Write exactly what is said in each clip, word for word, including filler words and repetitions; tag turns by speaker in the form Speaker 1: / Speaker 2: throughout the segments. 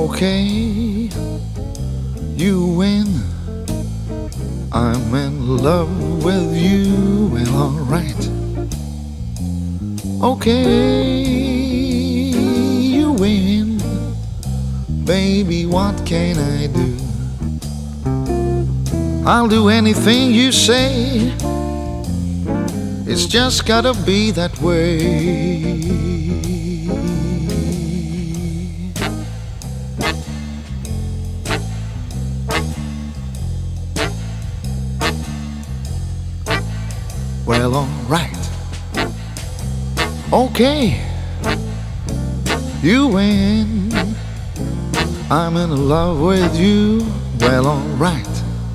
Speaker 1: Okay, you win. I'm in love with you. Well, alright. Okay, you win. Baby, what can I do? I'll do anything you say. It's just gotta be that way. Well, alright. Okay, you win. I'm in love with you. Well, alright.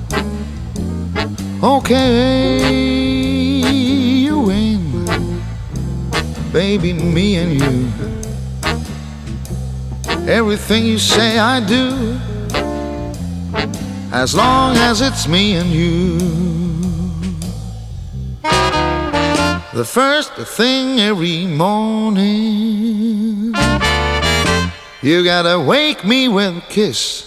Speaker 1: Okay, you win. Baby, me and you. Everything you say I do, as long as it's me and you. The first thing every morning, you gotta wake me with a kiss.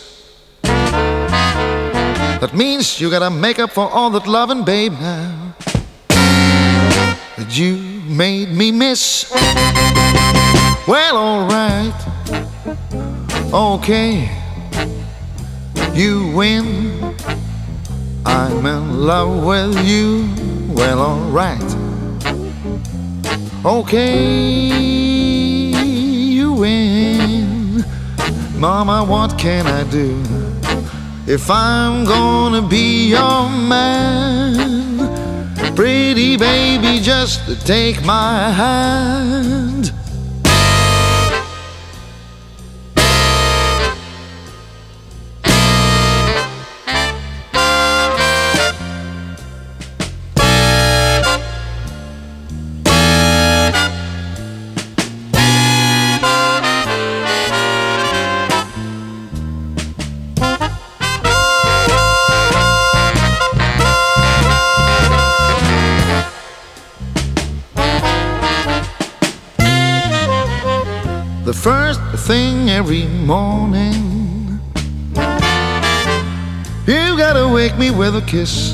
Speaker 1: That means you gotta make up for all that loving, babe, now that you made me miss. Well, alright, okay, you win. I'm in love with you. Well, alright. Okay, you win. Mama, what can I do if I'm gonna be your man? Pretty baby, just take my hand. The first thing every morning, you gotta wake me with a kiss.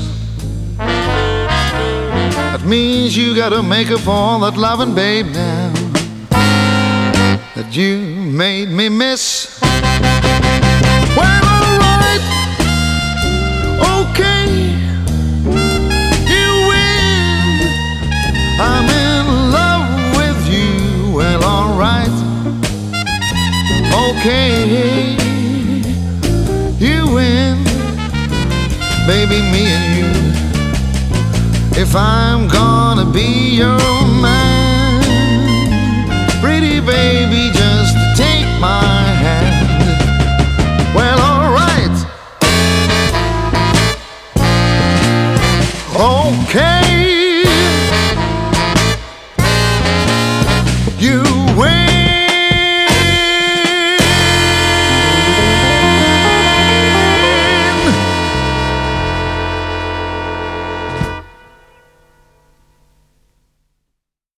Speaker 1: That means you gotta make up for all that loving, babe, now that you made me miss. Well, alright, okay, you win. I'm in love with you. Well, alright. Okay, you win, baby, me and you. If I'm gonna be your man, pretty baby, just